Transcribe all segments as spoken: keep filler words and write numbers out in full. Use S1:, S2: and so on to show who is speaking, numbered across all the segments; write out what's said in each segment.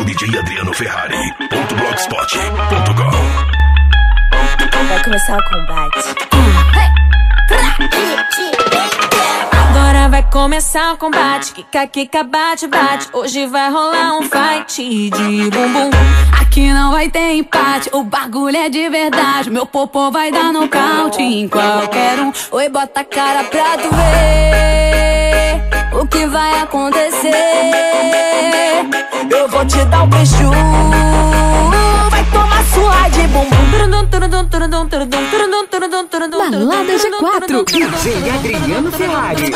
S1: D J Adriano Ferrari ponto blogspot ponto com.
S2: Vai começar o combate.
S3: Agora vai começar o combate. Kika, kika, bate, bate. Hoje vai rolar um fight de bumbum. Aqui não vai ter empate, o bagulho é de verdade. Meu popô vai dar nocaute em qualquer um. Oi, bota a cara pra tu ver o que vai acontecer.
S2: Eu vou te dar um beijo, vai tomar sua de bumbum.
S4: Balada G quatro, D J Adriano Ferrari.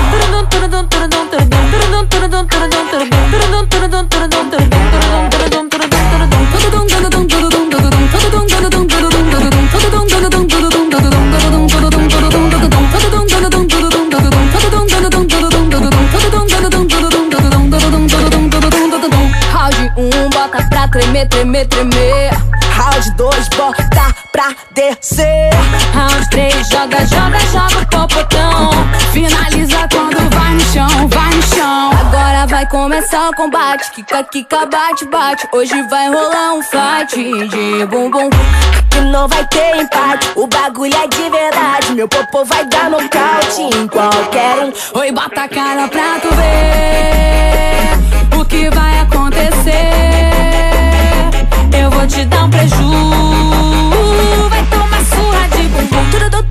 S3: Round um, bota pra tremer, tremer, tremer.
S2: Round dois, bota pra descer.
S3: Round três, joga, joga, joga o popotão. Finaliza quando vai no chão, vai no chão. Agora vai começar o combate. Kika, kika, bate, bate. Hoje vai rolar um fight de bumbum.
S2: Que não vai ter empate, o bagulho é de verdade. Meu popô vai dar nocaute em qualquer um.
S3: Oi, bota a cara pra tu ver o que vai acontecer. Eu vou te dar um preju, vai tomar surra de bumbum.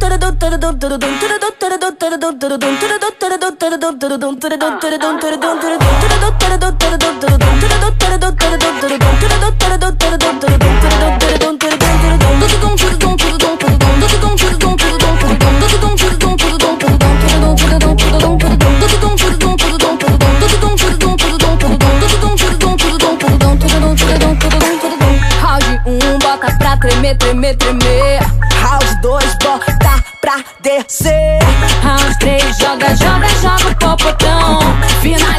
S3: Round um, bota pra tremer, tremer, tremer.
S2: Round dois, bota pra descer.
S3: Round três, joga, joga, joga o popotão. Finaliza